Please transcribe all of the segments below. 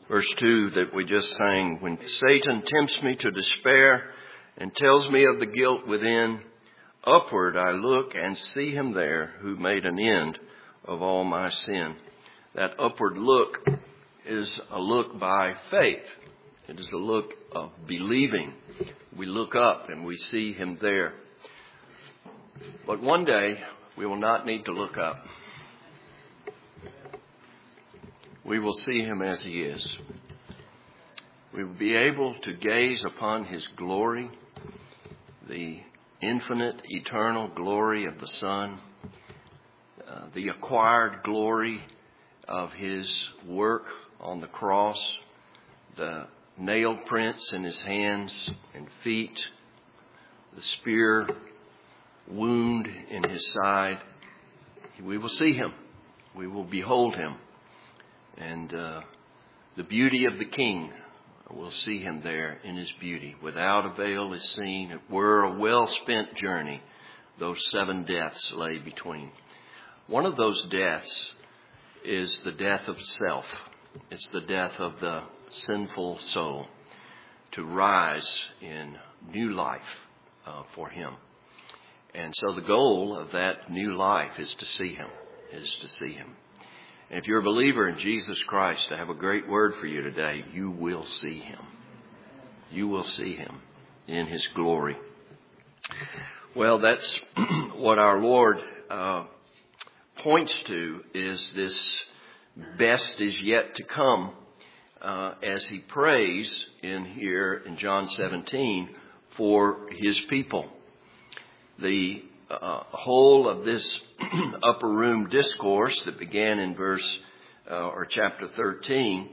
Verse 2 that we just sang, when Satan tempts me to despair and tells me of the guilt within, upward I look and see him there who made an end of all my sin. That upward look is a look by faith. It is a look of believing. We look up and we see him there. But one day we will not need to look up. We will see him as he is. We will be able to gaze upon his glory, the infinite, eternal glory of the Son, the acquired glory of his work on the cross, the nail prints in his hands and feet, the spear wound in his side. We will see him. We will behold him. And the beauty of the King, we'll see him there in his beauty. Without a veil is seen. It were a well-spent journey. Those 7 deaths lay between. One of those deaths is the death of self. It's the death of the sinful soul to rise in new life for him. And so the goal of that new life is to see him, And if you're a believer in Jesus Christ, I have a great word for you today. You will see him. You will see him in his glory. Well, that's what our Lord points to, is this best is yet to come, as he prays in here in John 17 for his people. The whole of this upper room discourse that began in chapter 13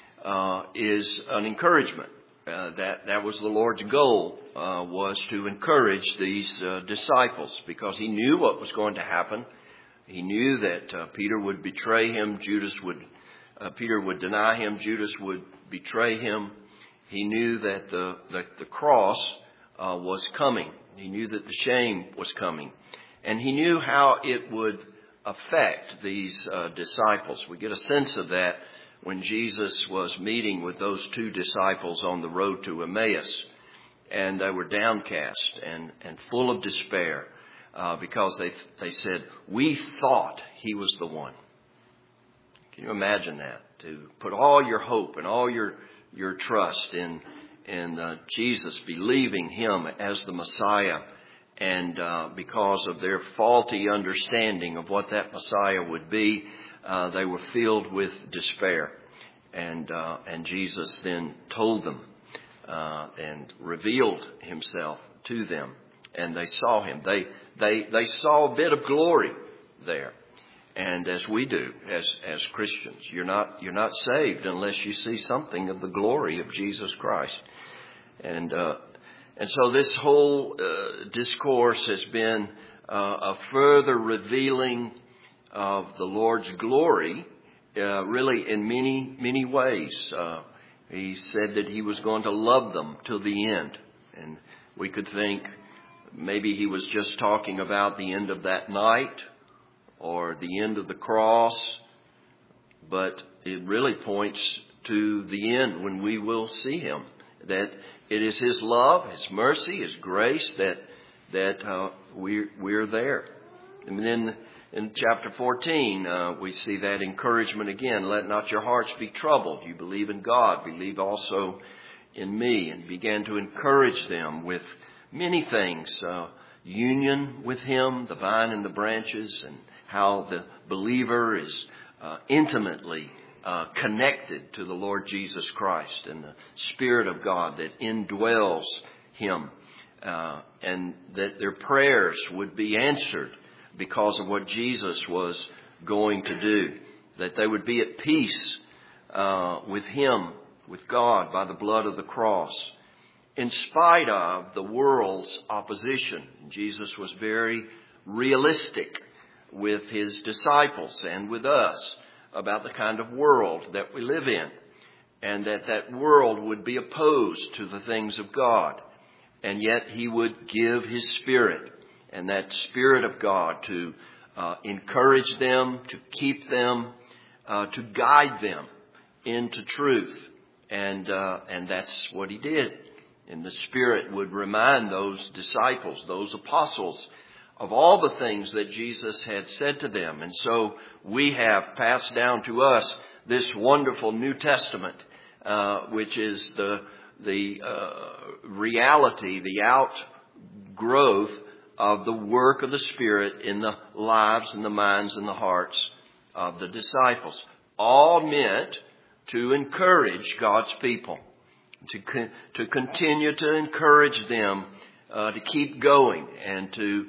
is an encouragement. That was the Lord's goal, was to encourage these disciples, because he knew what was going to happen. He knew that Peter would betray him, Peter would deny him, Judas would betray him. He knew that the cross was coming. He knew that the shame was coming. And he knew how it would affect these disciples. We get a sense of that when Jesus was meeting with those 2 disciples on the road to Emmaus. And they were downcast and full of despair because they said, we thought he was the one. Can you imagine that? To put all your hope and all your trust in Jesus, believing him as the Messiah, and because of their faulty understanding of what that Messiah would be, they were filled with despair. And Jesus then told them and revealed himself to them, and they saw him. They saw a bit of glory there. And as we do as Christians, you're not saved unless you see something of the glory of Jesus Christ. And so this whole discourse has been a further revealing of the Lord's glory, really in many ways. He said that he was going to love them till the end. And we could think maybe he was just talking about the end of that night or the end of the cross, but it really points to the end when we will see him. That it is his love, his mercy, his grace that we're there. And then in chapter 14, we see that encouragement again. Let not your hearts be troubled. You believe in God, believe also in me. And began to encourage them with many things. Union with him, the vine and the branches, and how the believer is intimately connected to the Lord Jesus Christ and the Spirit of God that indwells him, and that their prayers would be answered because of what Jesus was going to do, that they would be at peace with him, with God, by the blood of the cross, in spite of the world's opposition. Jesus was very realistic with his disciples and with us about the kind of world that we live in, and that world would be opposed to the things of God. And yet he would give his Spirit, and that Spirit of God, to encourage them, to keep them, to guide them into truth. And that's what he did. And the Spirit would remind those disciples, those apostles, of all the things that Jesus had said to them. And so we have passed down to us this wonderful New Testament, which is the reality, the outgrowth of the work of the Spirit in the lives and the minds and the hearts of the disciples. All meant to encourage God's people, to continue to encourage them to keep going and to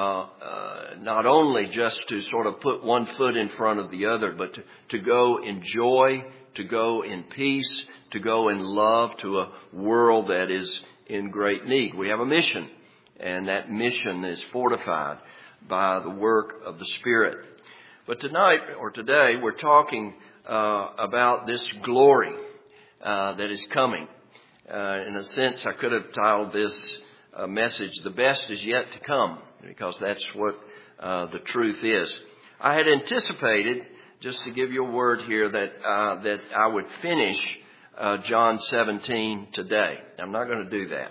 not only just to sort of put one foot in front of the other, but to go in joy, to go in peace, to go in love to a world that is in great need. We have a mission, and that mission is fortified by the work of the Spirit. But tonight, or today, we're talking about this glory that is coming. In a sense, I could have titled this message, "The Best Is Yet to Come," because that's what the truth is. I had anticipated, just to give you a word here, that I would finish John 17 today. I'm not going to do that.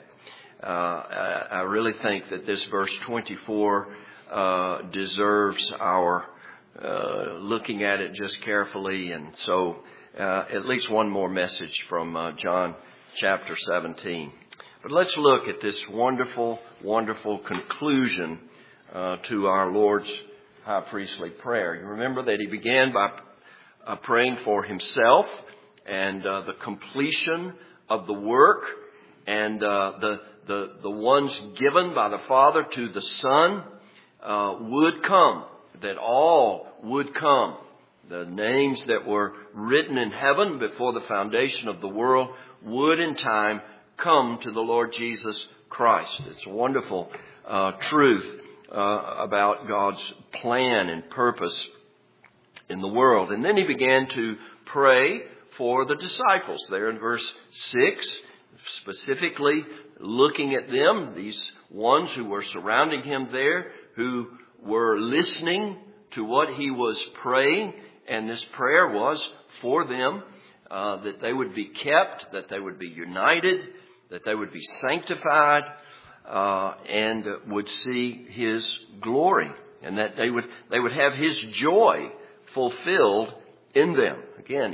I really think that this verse 24 deserves our looking at it just carefully. And so at least one more message from John chapter 17. But let's look at this wonderful, wonderful conclusion to our Lord's high priestly prayer. You remember that he began by praying for himself and the completion of the work and the ones given by the Father to the Son would come, that all would come. The names that were written in heaven before the foundation of the world would in time come to the Lord Jesus Christ. It's a wonderful truth about God's plan and purpose in the world. And then he began to pray for the disciples there in verse 6, specifically looking at them, these ones who were surrounding him there, who were listening to what he was praying. And this prayer was for them, that they would be kept, that they would be united, that they would be sanctified, and would see his glory, and that they would have his joy fulfilled in them. Again,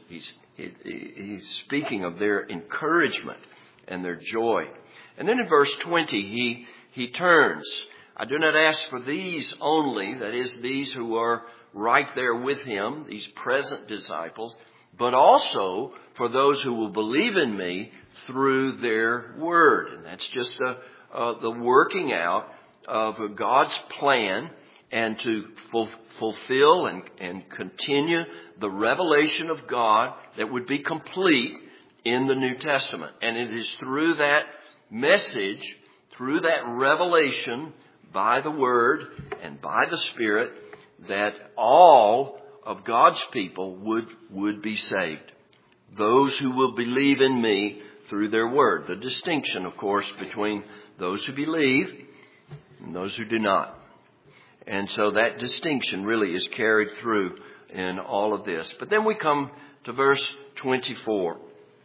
he's speaking of their encouragement and their joy. And then in verse 20, he turns. I do not ask for these only, that is, these who are right there with him, these present disciples, but also for those who will believe in me through their word. And that's just the working out of God's plan and to fulfill and continue the revelation of God that would be complete in the New Testament. And it is through that message, through that revelation by the Word and by the Spirit, that all of God's people would be saved. Those who will believe in me through their word. The distinction, of course, between those who believe and those who do not. And so that distinction really is carried through in all of this. But then we come to verse 24.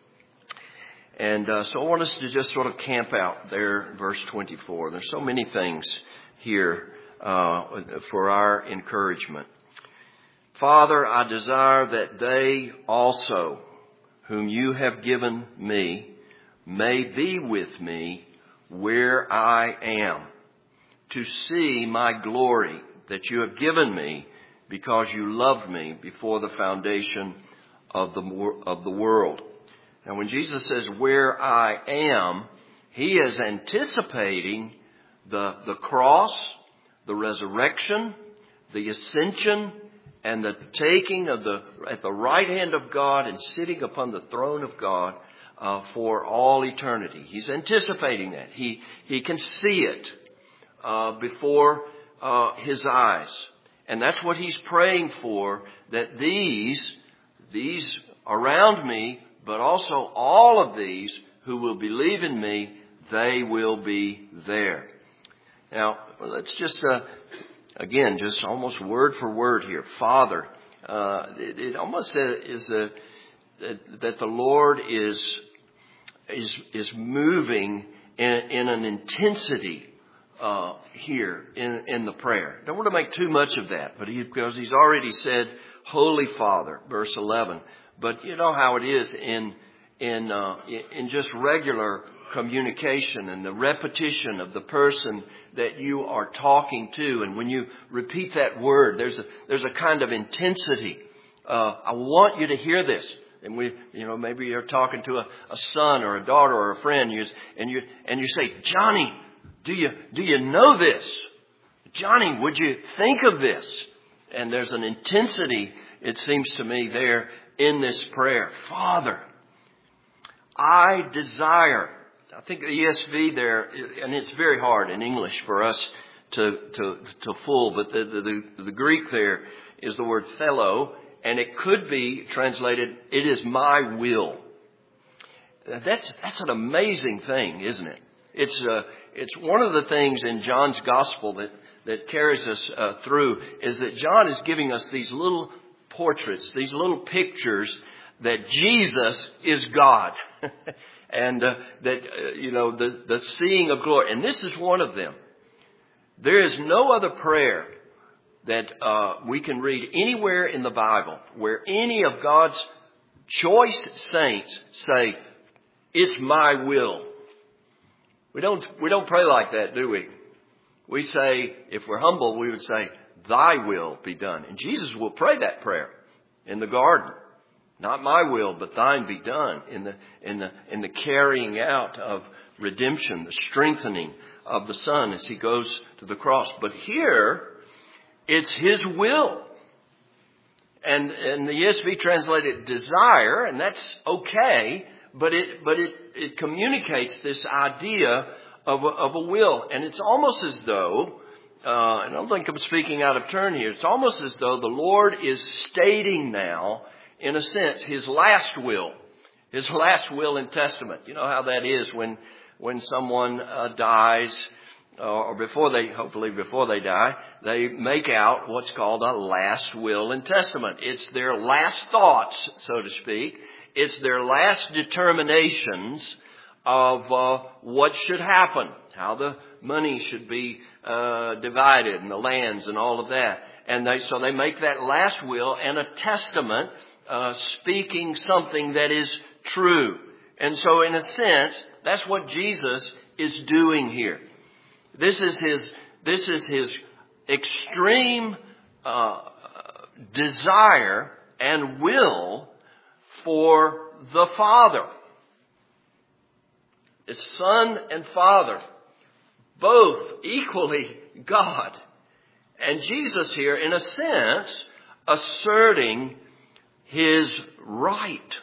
And so I want us to just sort of camp out there, verse 24. There's so many things here for our encouragement. Father, I desire that they also, whom you have given me, may be with me where I am, to see my glory that you have given me because you loved me before the foundation of the world. Now, when Jesus says where I am, he is anticipating the cross, the resurrection, the ascension, and the taking of at the right hand of God and sitting upon the throne of God for all eternity. He's anticipating that. He can see it before his eyes. And that's what he's praying for, that these around me, but also all of these who will believe in me, they will be there. Now, let's just, again, just almost word for word here. Father, it almost is that the Lord is moving in an intensity here in the prayer. Don't want to make too much of that, but because he's already said, Holy Father, verse 11. But you know how it is in just regular communication and the repetition of the person that you are talking to. And when you repeat that word, there's a kind of intensity. I want you to hear this. And maybe you're talking to a son or a daughter or a friend, and you say, Johnny, do you know this? Johnny, would you think of this? And there's an intensity, it seems to me, there in this prayer. Father, I desire. I think the ESV there, and it's very hard in English for us to fool, but the Greek there is the word thelo, and it could be translated, it is my will. That's an amazing thing, isn't it? It's one of the things in John's gospel that carries us through, is that John is giving us these little portraits, these little pictures that Jesus is God. And the seeing of glory. And this is one of them. There is no other prayer that we can read anywhere in the Bible where any of God's choice saints say, it's my will. We don't pray like that, do we? We say, if we're humble, we would say, thy will be done. And Jesus will pray that prayer in the garden. Not my will, but thine be done, in the carrying out of redemption, the strengthening of the Son as he goes to the cross. But here, it's his will. And the ESV translated desire, and that's okay, but it communicates this idea of a will. And it's almost as though, and I don't think I'm speaking out of turn here, it's almost as though the Lord is stating now, in a sense, his last will and testament. You know how that is when someone dies, or before they die, they make out what's called a last will and testament. It's their last thoughts, so to speak. It's their last determinations of what should happen, how the money should be divided and the lands and all of that. And so they make that last will and a testament, speaking something that is true. And so in a sense, that's what Jesus is doing here. This is his extreme desire and will for the Father. It's Son and Father, both equally God. And Jesus here, in a sense, asserting his right.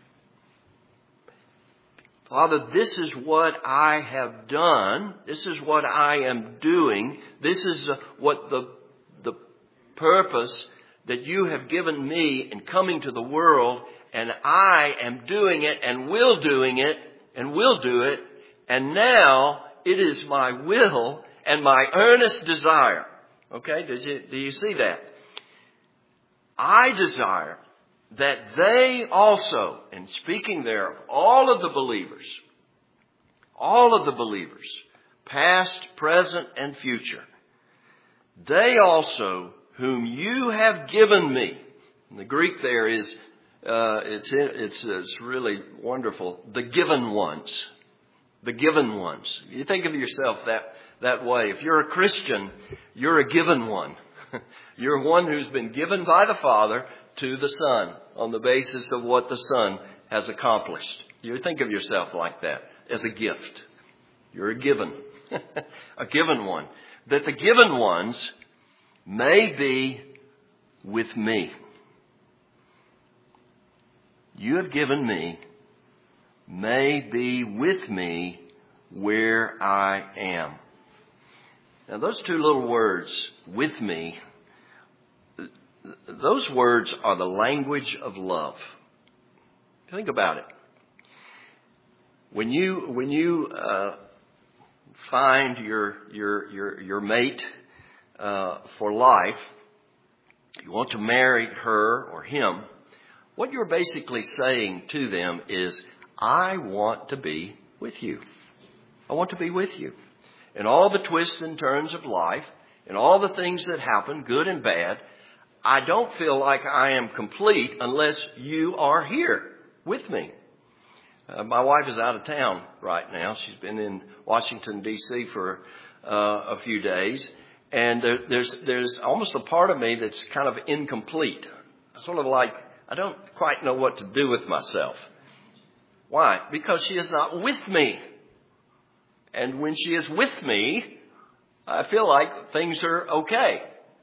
Father, this is what I have done. This is what I am doing. This is what the purpose that you have given me in coming to the world, and I am doing it and will do it. And now it is my will and my earnest desire. Okay, do you see that? I desire that they also, and speaking there of all of the believers, past, present, and future, they also whom you have given me. And the Greek there is, it's really wonderful. The given ones. The given ones. You think of yourself that way. If you're a Christian, you're a given one. You're one who's been given by the Father to the Son on the basis of what the Son has accomplished. You think of yourself like that, as a gift. You're a given. A given one. That the given ones may be with me. You have given me, may be with me where I am. Now those two little words, with me, those words are the language of love. Think about it. When you find your mate for life, you want to marry her or him, what you're basically saying to them is, I want to be with you. I want to be with you. In all the twists and turns of life, in all the things that happen, good and bad, I don't feel like I am complete unless you are here with me. My wife is out of town right now. She's been in Washington, D.C. for a few days. And there's almost a part of me that's kind of incomplete. Sort of like, I don't quite know what to do with myself. Why? Because she is not with me. And when she is with me, I feel like things are okay.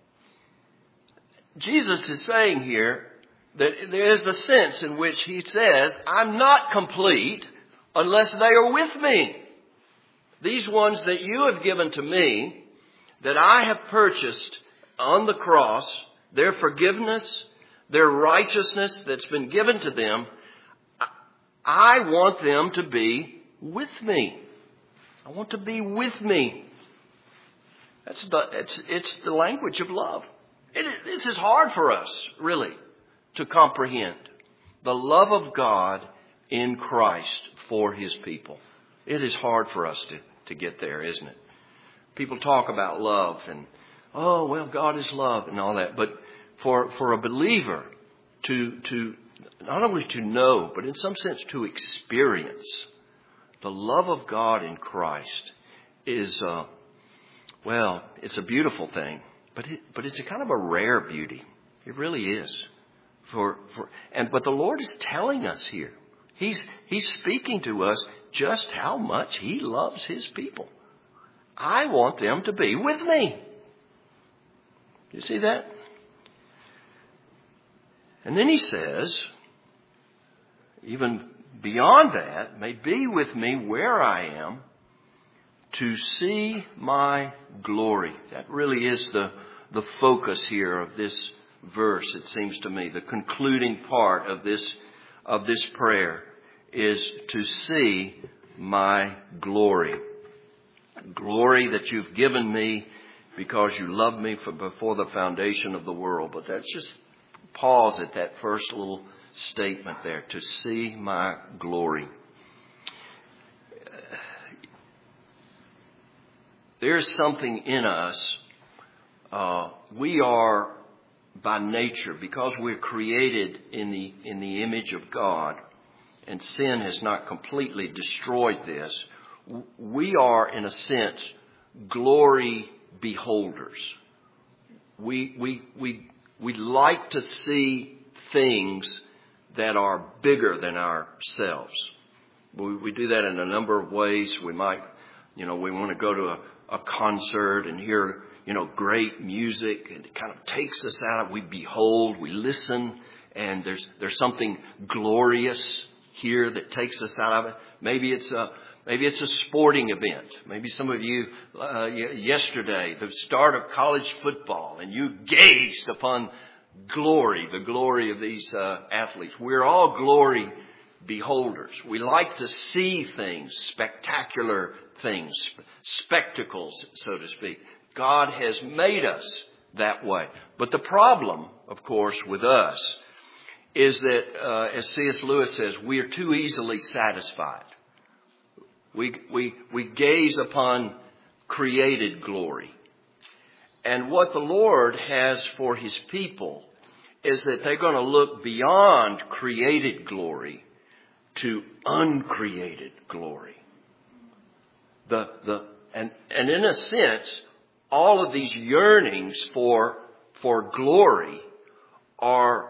Jesus is saying here that there is the sense in which he says, I'm not complete unless they are with me. These ones that you have given to me, that I have purchased on the cross, their forgiveness, their righteousness that's been given to them, I want them to be with me. I want to be with me. It's the language of love. This is hard for us, really, to comprehend. The love of God in Christ for his people. It is hard for us to get there, isn't it? People talk about love and, oh, well, God is love and all that. But for a believer to not only to know, but in some sense to experience the love of God in Christ is, it's a beautiful thing, but it's a kind of a rare beauty. It really is. But the Lord is telling us here. He's speaking to us just how much he loves his people. I want them to be with me. You see that? And then he says, even beyond that, may be with me where I am to see my glory. That really is the focus here of this verse, it seems to me. The concluding part of this prayer is to see my glory. Glory that you've given me because you loved me before the foundation of the world. But that's just pause at that first little statement there, to see my glory. There's something in us. We are by nature, because we're created in the image of God, and sin has not completely destroyed this. We are, in a sense, glory beholders. We like to see things that are bigger than ourselves. We do that in a number of ways. We might, we want to go to a concert and hear, great music, and it kind of takes us out. We behold, we listen, and there's something glorious here that takes us out of it. Maybe it's a sporting event. Maybe some of you, yesterday, the start of college football, and you gazed upon the glory of these athletes. We're all glory beholders. We like to see things, spectacular things, spectacles, so to speak. God has made us that way. But the problem, of course, with us is that, as C.S. Lewis says, we are too easily satisfied. We gaze upon created glory. And what the Lord has for his people is that they're going to look beyond created glory to uncreated glory. And in a sense, all of these yearnings for glory are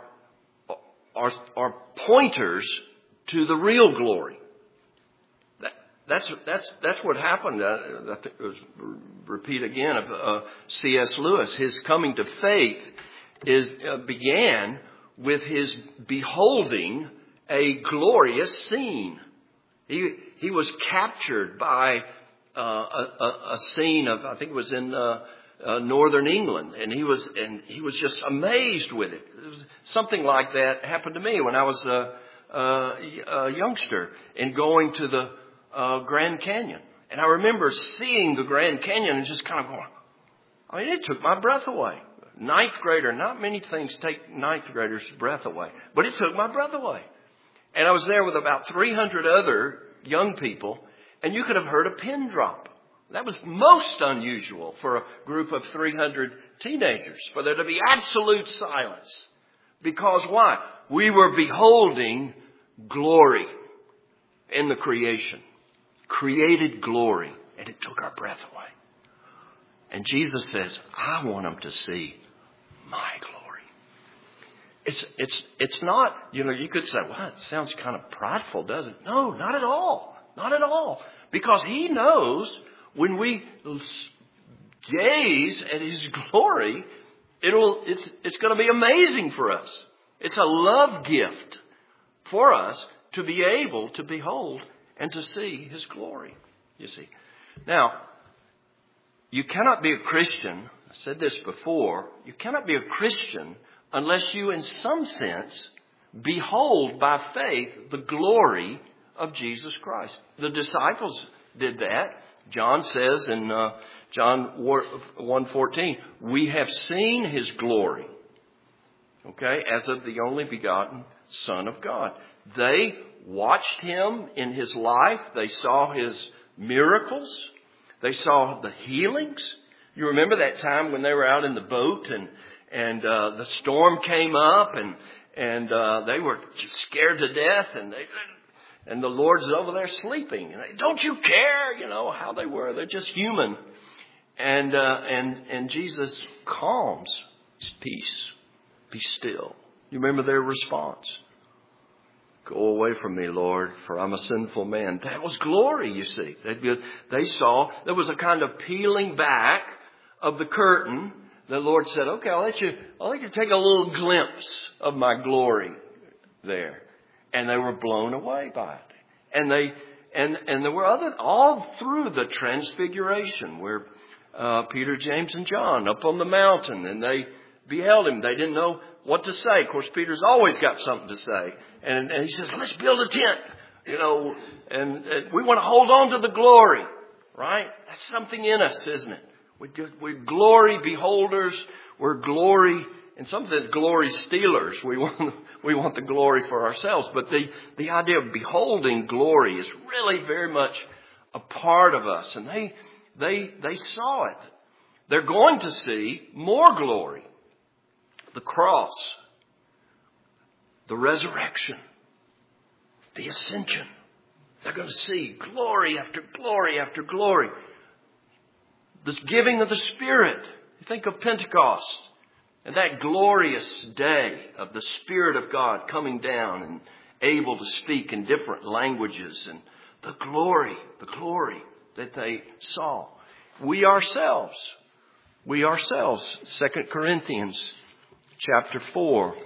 pointers to the real glory. That's what happened. I think it was repeat again of C.S. Lewis. His coming to faith began with his beholding a glorious scene. He was captured by a scene of, I think it was in northern England, and he was just amazed with it. It was something like that happened to me when I was a youngster and going to the Grand Canyon. And I remember seeing the Grand Canyon and just kind of going, it took my breath away. ninth grader. Not many things take ninth graders' breath away, but it took my breath away. And I was there with about 300 other young people, and you could have heard a pin drop. That was most unusual for a group of 300 teenagers, for there to be absolute silence. Because why? We were beholding glory in the creation. Created glory. And it took our breath away. And Jesus says, I want them to see my glory. It's not, you could say, well, it sounds kind of prideful, doesn't it? No, not at all. Not at all. Because He knows when we gaze at His glory, it's going to be amazing for us. It's a love gift for us to be able to behold and to see His glory, you see. Now, you cannot be a Christian, I said this before, you cannot be a Christian unless you in some sense behold by faith the glory of Jesus Christ. The disciples did that. John says in John 1:14, we have seen His glory, okay, as of the only begotten Son of God. They watched Him in His life. They saw His miracles. They saw the healings. You remember that time when they were out in the boat and the storm came up and they were scared to death and the Lord's over there sleeping. And don't you care? How they were. They're just human. And Jesus calms His peace. Be still. You remember their response? Go away from me, Lord, for I'm a sinful man. That was glory, you see. They saw there was a kind of peeling back of the curtain. The Lord said, okay, I'll let you take a little glimpse of my glory there. And they were blown away by it. And there were all through the transfiguration where Peter, James, and John up on the mountain, and they beheld Him. They didn't know what to say. Of course, Peter's always got something to say. And he says, let's build a tent, and we want to hold on to the glory, right? That's something in us, isn't it? We're glory beholders. We're glory, in some sense, glory stealers. We want the glory for ourselves. But the idea of beholding glory is really very much a part of us. And they saw it. They're going to see more glory. The cross, the resurrection, the ascension. They're going to see glory after glory after glory. The giving of the Spirit. You think of Pentecost and that glorious day of the Spirit of God coming down and able to speak in different languages, and the glory that they saw. We ourselves, 2 Corinthians chapter 4.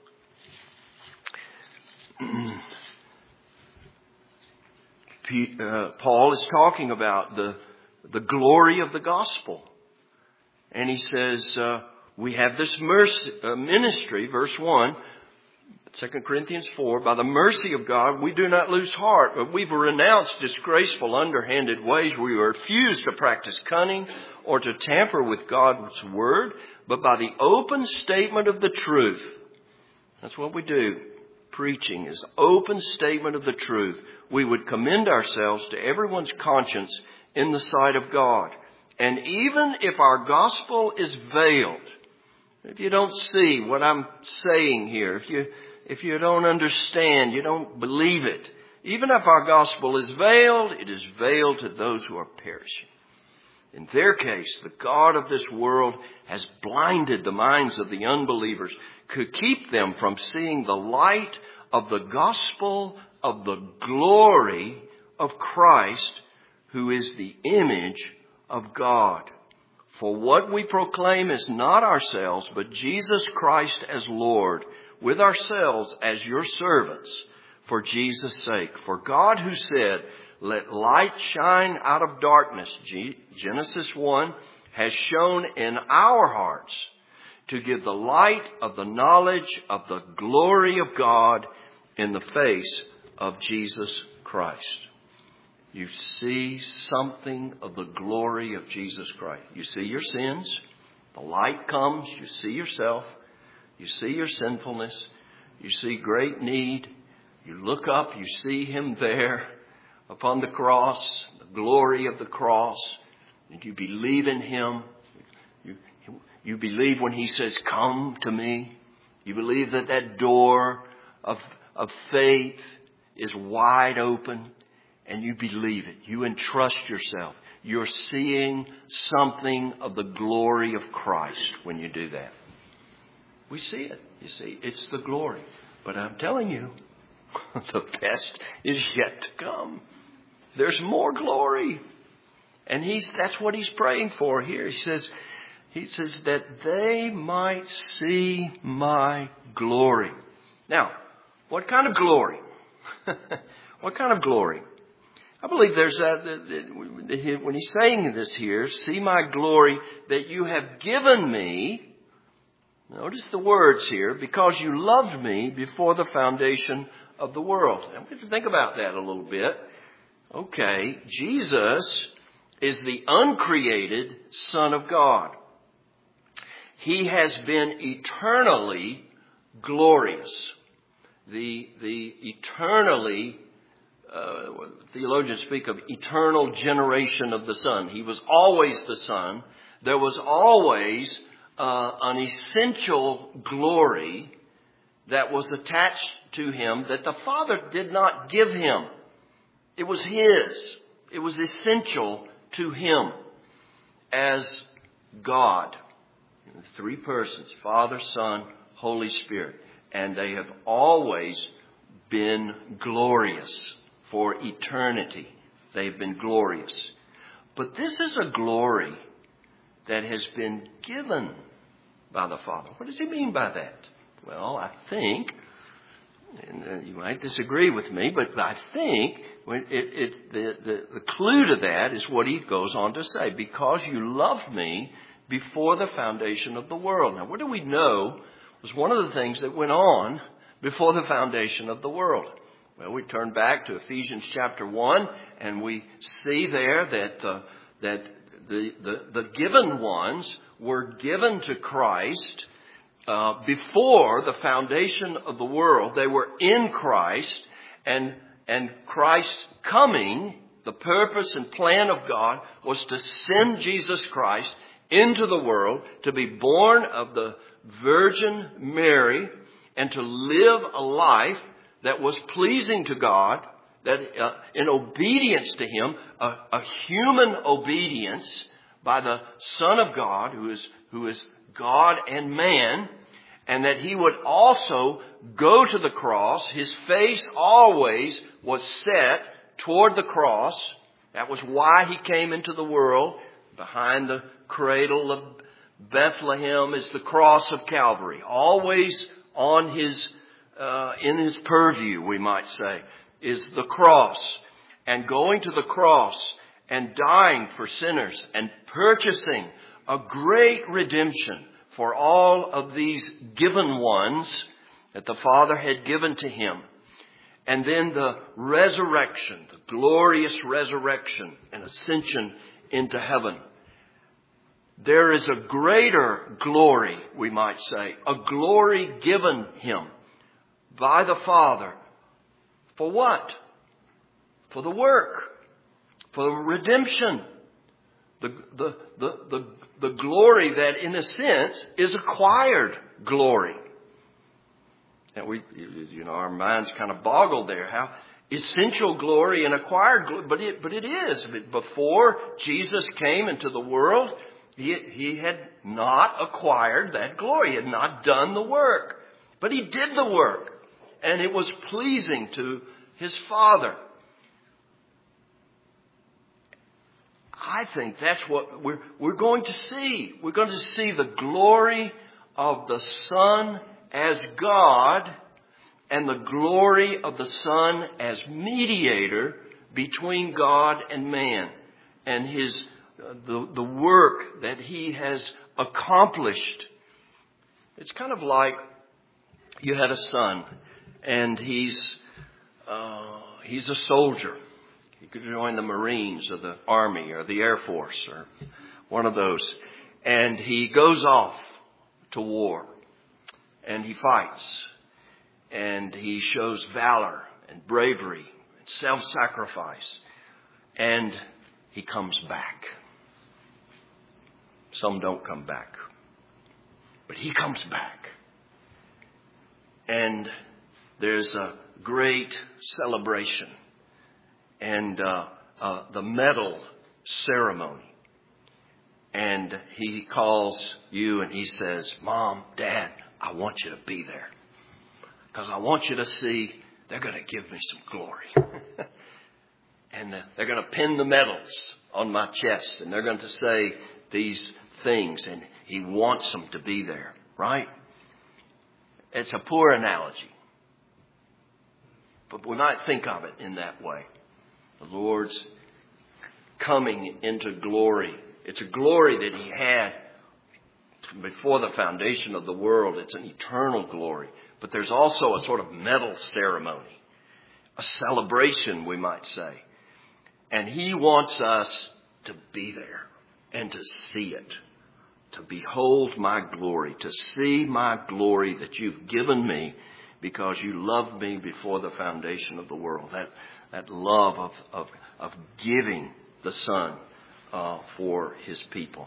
Paul is talking about the glory of the gospel. And he says, we have this ministry, verse 1, 2 Corinthians 4, by the mercy of God, we do not lose heart, but we've renounced disgraceful, underhanded ways. We refuse to practice cunning or to tamper with God's word, but by the open statement of the truth. That's what we do. Preaching is open statement of the truth. We would commend ourselves to everyone's conscience in the sight of God. And even if our gospel is veiled, if you don't see what I'm saying here, if you don't understand, you don't believe it, even if our gospel is veiled, it is veiled to those who are perishing. In their case, the God of this world has blinded the minds of the unbelievers, could keep them from seeing the light of the gospel of the glory of Christ, who is the image of God. For what we proclaim is not ourselves, but Jesus Christ as Lord, with ourselves as your servants, for Jesus' sake. For God, who said, let light shine out of darkness, Genesis 1, has shone in our hearts to give the light of the knowledge of the glory of God in the face of Jesus Christ. You see something of the glory of Jesus Christ. You see your sins. The light comes, you see yourself, you see your sinfulness, you see great need, you look up, you see Him there upon the cross, the glory of the cross, and you believe in Him. You believe when He says, "Come to me." You believe that that door of faith is wide open, and you believe it. You entrust yourself. You're seeing something of the glory of Christ when you do that. We see it. You see, it's the glory. But I'm telling you, the best is yet to come. There's more glory. And that's what He's praying for here. He says that they might see my glory. Now, what kind of glory? What kind of glory? I believe there's when He's saying this here, see my glory that you have given me. Notice the words here, because you loved me before the foundation of the world. Now, we have to think about that a little bit. Okay, Jesus is the uncreated Son of God. He has been eternally glorious. The eternally, theologians speak of eternal generation of the Son. He was always the Son. There was always an essential glory that was attached to Him that the Father did not give Him. It was His. It was essential to Him as God. Three persons, Father, Son, Holy Spirit. And they have always been glorious for eternity. They've been glorious. But this is a glory that has been given by the Father. What does He mean by that? Well, I think, and you might disagree with me, but I think the clue to that is what He goes on to say. Because you loved me before the foundation of the world. Now, what do we know was one of the things that went on before the foundation of the world? Well, we turn back to Ephesians chapter 1, and we see there that the given ones were given to Christ before the foundation of the world. They were in Christ, and Christ's coming, the purpose and plan of God was to send Jesus Christ into the world, to be born of the Virgin Mary, and to live a life that was pleasing to God, that in obedience to Him, a human obedience by the Son of God, who is God and man, and that He would also go to the cross. His face always was set toward the cross. That was why He came into the world. Behind the cradle of Bethlehem is the cross of Calvary, always on His in His purview, we might say, is the cross. And going to the cross and dying for sinners and purchasing a great redemption for all of these given ones that the Father had given to Him. And then the resurrection, the glorious resurrection and ascension into heaven. There is a greater glory, we might say, a glory given Him by the Father. For what? For the work, for the redemption. The glory that, in a sense, is acquired glory. And our minds kind of boggle there. How essential glory and acquired glory, but it is. Before Jesus came into the world, He had not acquired that glory. He had not done the work. But He did the work. And it was pleasing to His Father. I think that's what we're going to see. We're going to see the glory of the Son as God and the glory of the Son as mediator between God and man, and the work that He has accomplished. It's kind of like you had a son, and he's a soldier. He could join the Marines or the Army or the Air Force or one of those. And he goes off to war. And he fights. And he shows valor and bravery and self-sacrifice. And he comes back. Some don't come back. But he comes back. And there's a great celebration. And the medal ceremony. And he calls you and he says, Mom, Dad, I want you to be there. Because I want you to see they're going to give me some glory. And they're going to pin the medals on my chest. And they're going to say these things. And he wants them to be there. Right? It's a poor analogy. But we might think of it in that way. The Lord's coming into glory. It's a glory that he had before the foundation of the world. It's an eternal glory. But there's also a sort of medal ceremony. A celebration, we might say. And he wants us to be there and to see it. To behold my glory. To see my glory that you've given me because you loved me before the foundation of the world. That love of giving the Son for his people.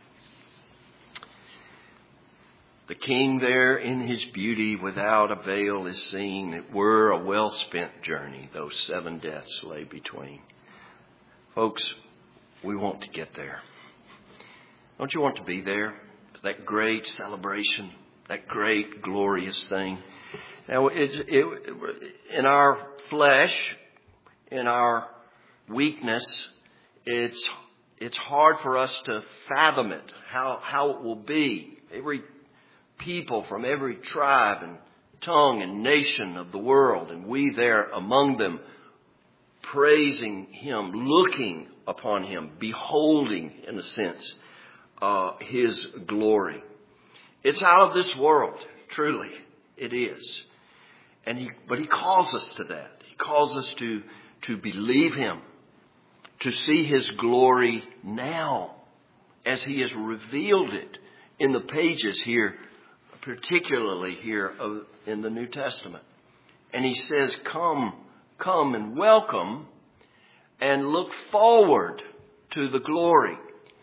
The King there in his beauty without a veil is seen. It were a well-spent journey, though 7 deaths lay between. Folks, we want to get there. Don't you want to be there? That great celebration, that great glorious thing. Now, in our flesh, in our weakness, it's hard for us to fathom it, how it will be. Every people from every tribe and tongue and nation of the world, and we there among them, praising him, looking upon him, beholding, in a sense, his glory. It's out of this world, truly, it is. But he calls us to that. He calls us to believe him, to see his glory now, as he has revealed it in the pages here, particularly here in the New Testament. And he says, come and welcome and look forward to the glory.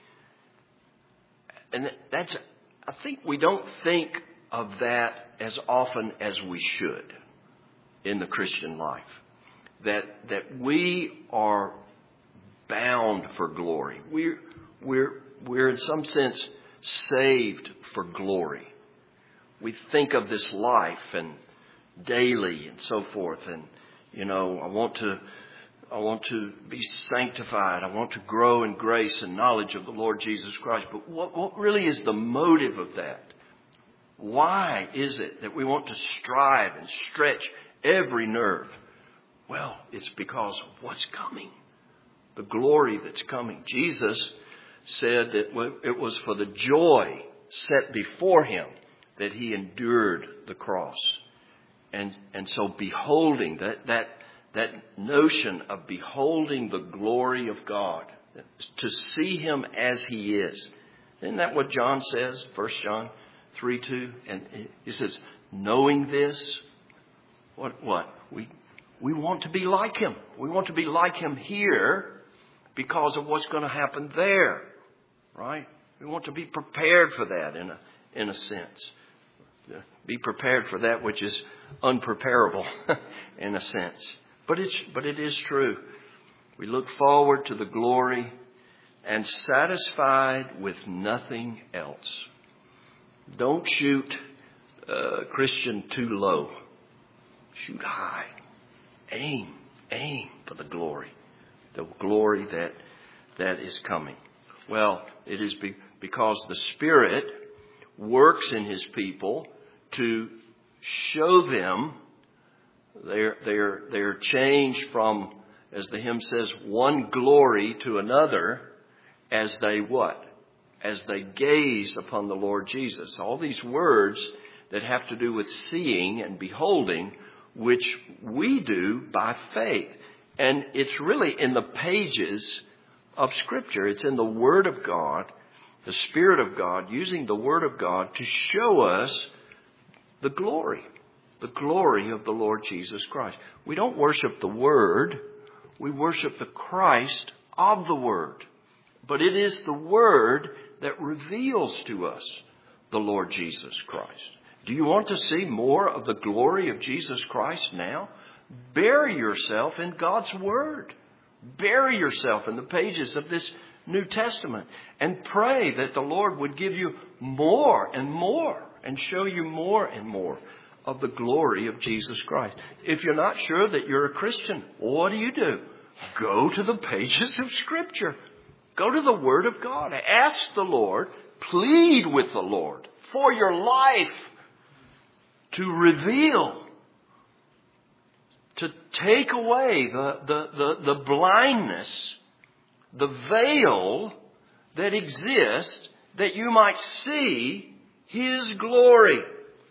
And I think we don't think of that as often as we should in the Christian life. That we are bound for glory. We're in some sense saved for glory. We think of this life and daily and so forth. And, I want to be sanctified. I want to grow in grace and knowledge of the Lord Jesus Christ. But what really is the motive of that? Why is it that we want to strive and stretch every nerve? Well, it's because of what's coming. The glory that's coming. Jesus said that it was for the joy set before him that he endured the cross. And so beholding, that notion of beholding the glory of God, to see him as he is. Isn't that what John says? 1 John 3:2. And he says, knowing this, what? We want to be like him. We want to be like him here because of what's going to happen there. Right? We want to be prepared for that in a sense. Be prepared for that which is unpreparable in a sense. But it is true. We look forward to the glory and satisfied with nothing else. Don't shoot Christian too low. Shoot high. Aim for the glory that is coming. Well, it is because the Spirit works in his people to show them they're changed from, as the hymn says, one glory to another as they what? As they gaze upon the Lord Jesus. All these words that have to do with seeing and beholding, which we do by faith. And it's really in the pages of Scripture. It's in the Word of God the Spirit of God, using the Word of God to show us the glory of the Lord Jesus Christ. We don't worship the Word. We worship the Christ of the Word. But it is the Word that reveals to us the Lord Jesus Christ. Do you want to see more of the glory of Jesus Christ now? Bury yourself in God's Word. Bury yourself in the pages of this New Testament and pray that the Lord would give you more and more and show you more and more of the glory of Jesus Christ. If you're not sure that you're a Christian, what do? Go to the pages of Scripture. Go to the Word of God. Ask the Lord, plead with the Lord for your life to reveal, to take away the blindness, the veil that exists, that you might see His glory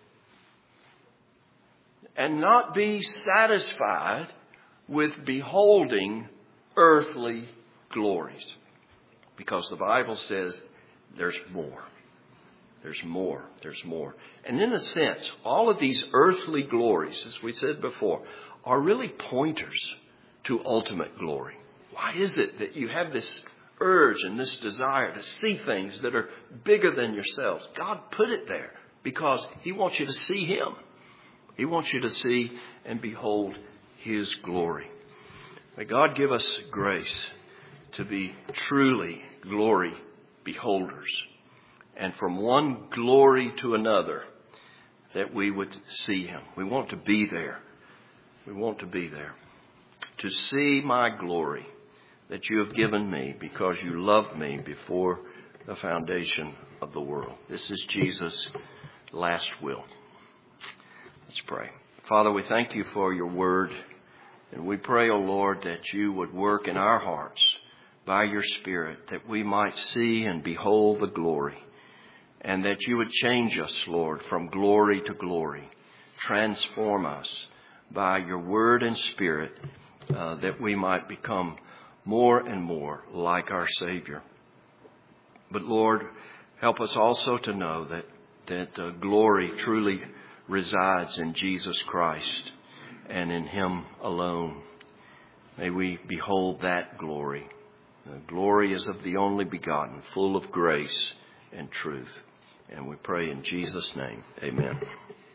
and not be satisfied with beholding earthly glories. Because the Bible says there's more. There's more. There's more. And in a sense, all of these earthly glories, as we said before, are really pointers to ultimate glory. Why is it that you have this urge and this desire to see things that are bigger than yourselves? God put it there because He wants you to see Him. He wants you to see and behold His glory. May God give us grace to be truly glory beholders. And from one glory to another, that we would see Him. We want to be there. We want to be there. To see my glory that you have given me because you loved me before the foundation of the world. This is Jesus' last will. Let's pray. Father, we thank you for your word. And we pray, O Lord, that you would work in our hearts by your Spirit, that we might see and behold the glory. And that you would change us, Lord, from glory to glory. Transform us by your word and Spirit, that we might become more and more like our Savior. But Lord, help us also to know that glory truly resides in Jesus Christ and in Him alone. May we behold that glory. The glory is of the only begotten, full of grace and truth. And we pray in Jesus' name. Amen.